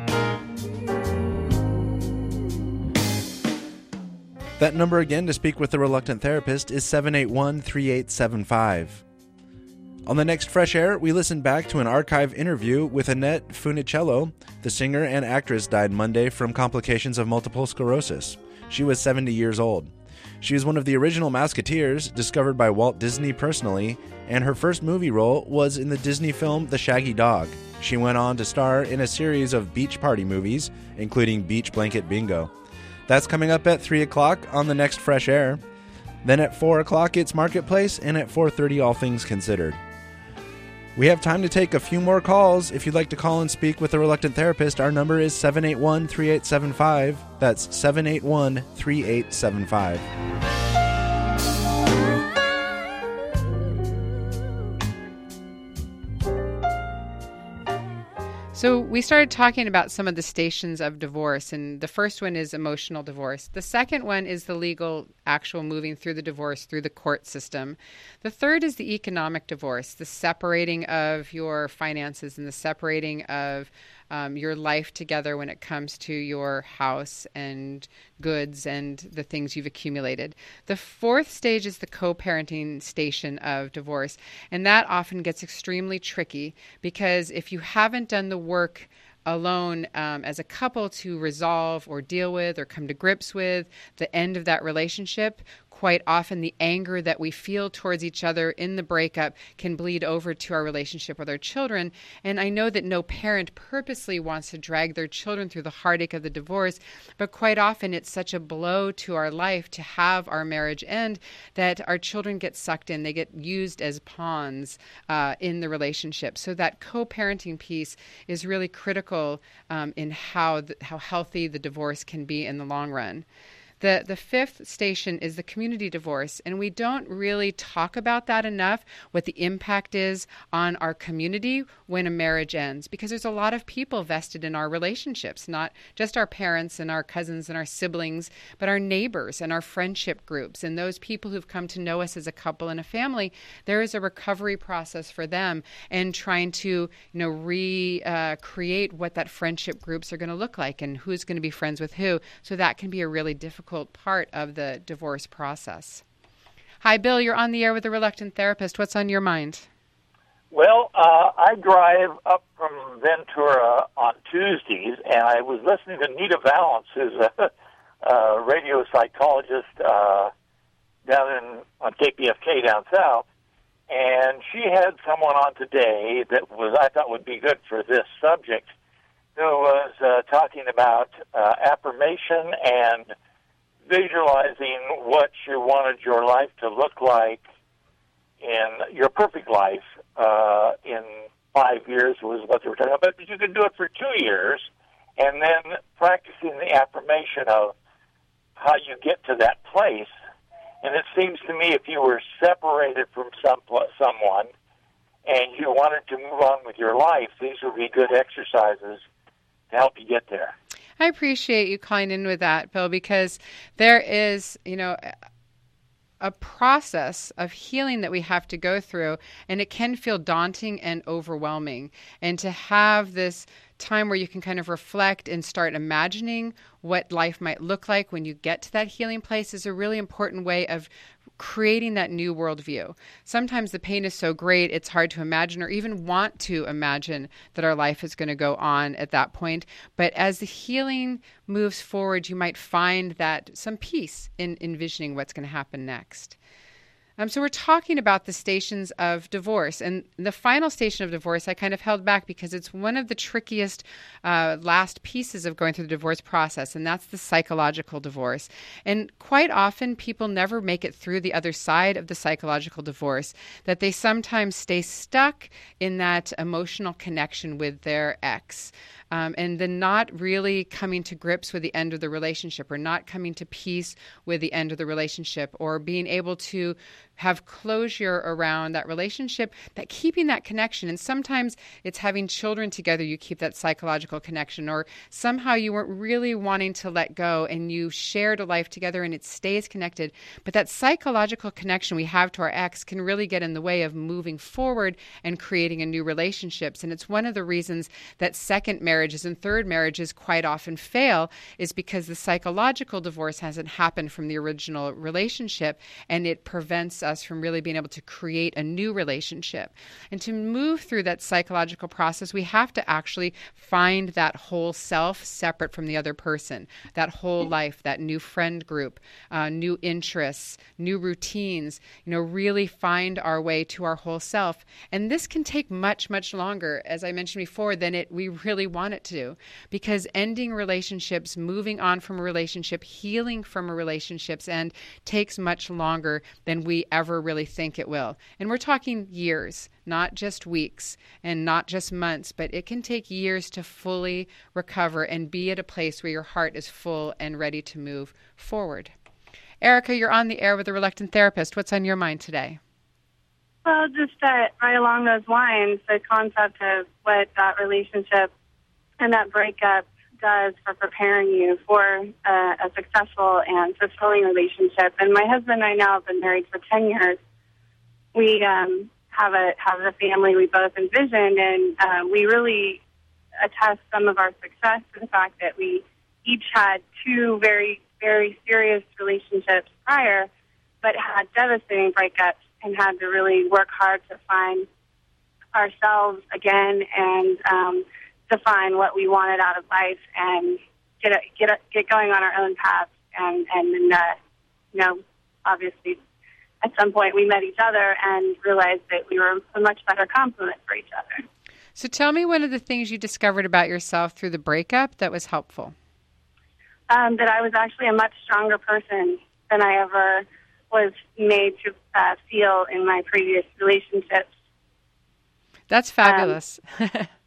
That number again to speak with the Reluctant Therapist is seven eight one, three eight seven five. On the next Fresh Air, we listen back to an archive interview with Annette Funicello. The singer and actress died Monday from complications of multiple sclerosis. She was seventy years old. She was one of the original Mouseketeers, discovered by Walt Disney personally, and her first movie role was in the Disney film The Shaggy Dog. She went on to star in a series of beach party movies, including Beach Blanket Bingo. That's coming up at three o'clock on the next Fresh Air. Then at four o'clock, it's Marketplace, and at four thirty, All Things Considered. We have time to take a few more calls. If you'd like to call and speak with a Reluctant Therapist, our number is seven eight one, three eight seven five. That's seven eight one, three eight seven five. So we started talking about some of the stations of divorce, and the first one is emotional divorce. The second one is the legal, actual moving through the divorce through the court system. The third is the economic divorce, the separating of your finances and the separating of um, your life together when it comes to your house and goods and the things you've accumulated. The fourth stage is the co-parenting station of divorce, and that often gets extremely tricky because if you haven't done the work alone um, as a couple to resolve or deal with or come to grips with the end of that relationship, quite often the anger that we feel towards each other in the breakup can bleed over to our relationship with our children. And I know that no parent purposely wants to drag their children through the heartache of the divorce, but quite often it's such a blow to our life to have our marriage end that our children get sucked in. They get used as pawns uh, in the relationship. So that co-parenting piece is really critical um, in how the, how healthy the divorce can be in the long run. The the fifth station is the community divorce, and we don't really talk about that enough, what the impact is on our community when a marriage ends, because there's a lot of people vested in our relationships, not just our parents and our cousins and our siblings, but our neighbors and our friendship groups and those people who've come to know us as a couple and a family. There is a recovery process for them and trying to, you know, recreate uh, what that friendship groups are going to look like and who's going to be friends with who. So that can be a really difficult part of the divorce process. Hi, Bill. You're on the air with a Reluctant Therapist. What's on your mind? Well, uh, I drive up from Ventura on Tuesdays, and I was listening to Nita Valance, who's a, a radio psychologist uh, down in on K P F K down south, and she had someone on today that was I thought would be good for this subject, who was uh, talking about uh, affirmation and visualizing what you wanted your life to look like in your perfect life uh, in five years was what they were talking about. But you could do it for two years and then practicing the affirmation of how you get to that place. And it seems to me if you were separated from some someone and you wanted to move on with your life, these would be good exercises to help you get there. I appreciate you calling in with that, Bill, because there is, you know, a process of healing that we have to go through, and it can feel daunting and overwhelming. And to have this time where you can kind of reflect and start imagining what life might look like when you get to that healing place is a really important way of creating that new worldview. Sometimes the pain is so great, it's hard to imagine or even want to imagine that our life is going to go on at that point. But as the healing moves forward, you might find that some peace in envisioning what's going to happen next. Um, so we're talking about the stations of divorce. And the final station of divorce I kind of held back because it's one of the trickiest uh, last pieces of going through the divorce process, and that's the psychological divorce. And quite often people never make it through the other side of the psychological divorce, that they sometimes stay stuck in that emotional connection with their ex. Um, and then not really coming to grips with the end of the relationship, or not coming to peace with the end of the relationship, or being able to have closure around that relationship, that keeping that connection. And sometimes it's having children together, you keep that psychological connection, or somehow you weren't really wanting to let go and you shared a life together and it stays connected. But that psychological connection we have to our ex can really get in the way of moving forward and creating a new relationships. And it's one of the reasons that second marriages and third marriages quite often fail, is because the psychological divorce hasn't happened from the original relationship, and it prevents us from really being able to create a new relationship. And to move through that psychological process, we have to actually find that whole self separate from the other person, that whole life, that new friend group, uh, new interests, new routines, you know, really find our way to our whole self. And this can take much, much longer, as I mentioned before, than it we really want it to, because ending relationships, moving on from a relationship, healing from a relationship's end takes much longer than we ever really think it will. And we're talking years, not just weeks and not just months, but it can take years to fully recover and be at a place where your heart is full and ready to move forward. Erica, you're on the air with a Reluctant Therapist. What's on your mind today? Well, just that right along those lines, the concept of what that relationship and that breakup does for preparing you for a, a successful and fulfilling relationship. And my husband and I now have been married for ten years. We um, have a have a family we both envisioned, and uh, we really attest some of our success to the fact that we each had two very, very serious relationships prior, but had devastating breakups and had to really work hard to find ourselves again and um, define what we wanted out of life and get a, get a, get going on our own paths. And and uh, you know, obviously, at some point we met each other and realized that we were a much better complement for each other. So tell me one of the things you discovered about yourself through the breakup that was helpful. Um, that I was actually a much stronger person than I ever was made to uh, feel in my previous relationships. That's fabulous. Um,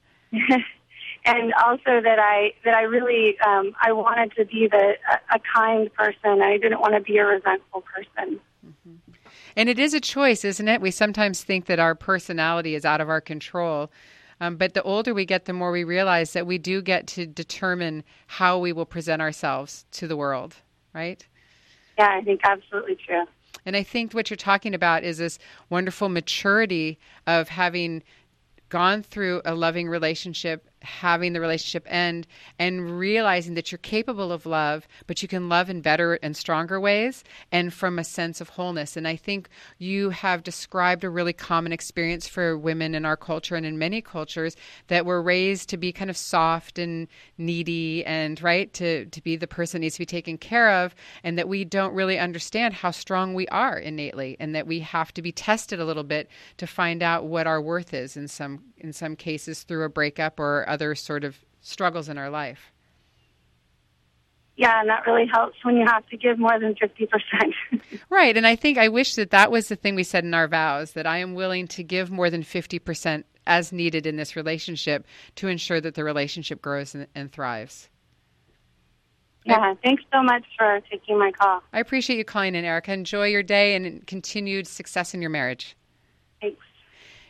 and also that I that I really um, I wanted to be the a, a kind person. I didn't want to be a resentful person. Mm-hmm. And it is a choice, isn't it? We sometimes think that our personality is out of our control. Um, but the older we get, the more we realize that we do get to determine how we will present ourselves to the world, right? Yeah, I think absolutely true. And I think what you're talking about is this wonderful maturity of having gone through a loving relationship, having the relationship end, and realizing that you're capable of love, but you can love in better and stronger ways and from a sense of wholeness. And I think you have described a really common experience for women in our culture and in many cultures that were raised to be kind of soft and needy and, right, to, to be the person that needs to be taken care of, and that we don't really understand how strong we are innately, and that we have to be tested a little bit to find out what our worth is in some in some cases through a breakup or other sort of struggles in our life. Yeah, and that really helps when you have to give more than fifty percent. Right, and I think I wish that that was the thing we said in our vows, that I am willing to give more than fifty percent as needed in this relationship to ensure that the relationship grows and, and thrives. Yeah, I, thanks so much for taking my call. I appreciate you calling in, Erica. Enjoy your day and continued success in your marriage. Thanks.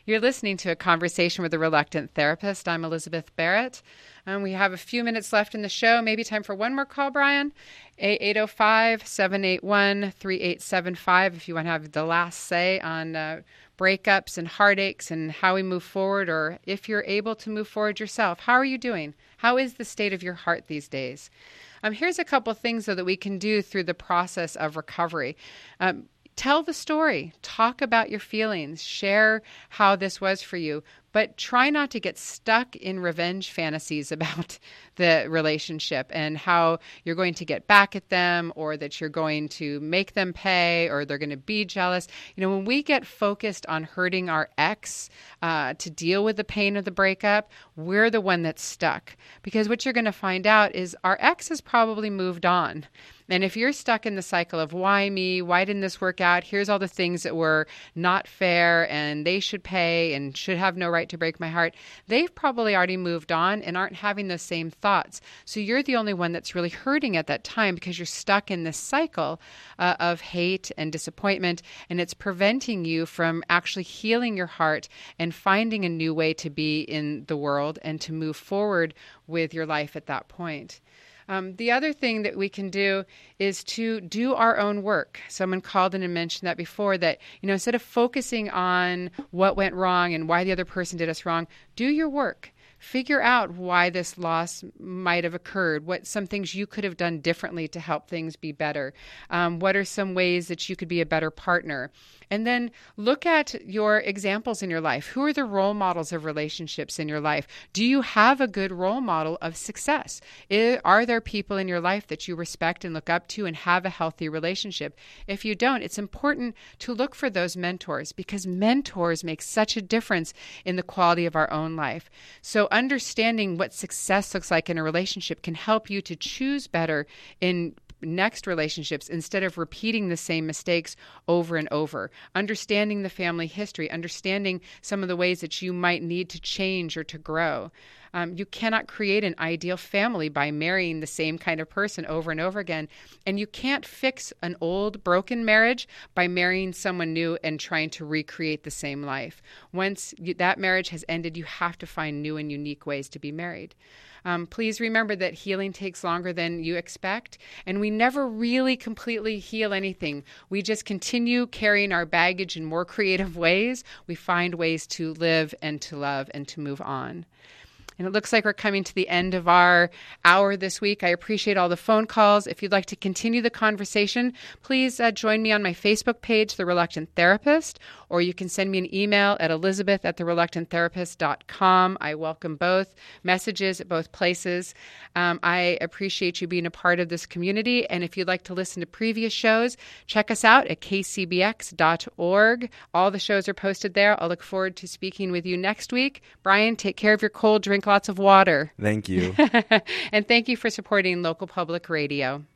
You're listening to A Conversation with a Reluctant Therapist. I'm Elizabeth Barrett. Um, we have a few minutes left in the show. Maybe time for one more call, Brian. eight oh five, seven eight one, three eight seven five if you want to have the last say on uh, breakups and heartaches and how we move forward, or if you're able to move forward yourself. How are you doing? How is the state of your heart these days? Um, here's a couple things, though, that we can do through the process of recovery. Um, tell the story. Talk about your feelings. Share how this was for you. But try not to get stuck in revenge fantasies about the relationship and how you're going to get back at them, or that you're going to make them pay, or they're going to be jealous. You know, when we get focused on hurting our ex uh, to deal with the pain of the breakup, we're the one that's stuck. Because what you're going to find out is our ex has probably moved on. And if you're stuck in the cycle of why me, why didn't this work out, here's all the things that were not fair and they should pay and should have no right to break my heart, they've probably already moved on and aren't having the same thoughts. So you're the only one that's really hurting at that time because you're stuck in this cycle uh, of hate and disappointment, and it's preventing you from actually healing your heart and finding a new way to be in the world and to move forward with your life at that point. Um, the other thing that we can do is to do our own work. Someone called in and mentioned that before, that, you know, instead of focusing on what went wrong and why the other person did us wrong, do your work. Figure out why this loss might have occurred, what some things you could have done differently to help things be better. Um, what are some ways that you could be a better partner? And then look at your examples in your life. Who are the role models of relationships in your life? Do you have a good role model of success? Are there people in your life that you respect and look up to and have a healthy relationship? If you don't, it's important to look for those mentors, because mentors make such a difference in the quality of our own life. So understanding what success looks like in a relationship can help you to choose better in next relationships instead of repeating the same mistakes over and over. Understanding the family history, understanding some of the ways that you might need to change or to grow. Um, you cannot create an ideal family by marrying the same kind of person over and over again. And you can't fix an old broken marriage by marrying someone new and trying to recreate the same life. Once you, that marriage has ended, you have to find new and unique ways to be married. Um, please remember that healing takes longer than you expect, and we never really completely heal anything. We just continue carrying our baggage in more creative ways. We find ways to live and to love and to move on. And it looks like we're coming to the end of our hour this week. I appreciate all the phone calls. If you'd like to continue the conversation, please uh, join me on my Facebook page, The Reluctant Therapist, or you can send me an email at elizabeth at the reluctant therapist dot com. I welcome both messages at both places. Um, I appreciate you being a part of this community. And if you'd like to listen to previous shows, check us out at k c b x dot org. All the shows are posted there. I'll look forward to speaking with you next week. Brian, take care of your cold, drink lots of water. Thank you. And thank you for supporting local public radio.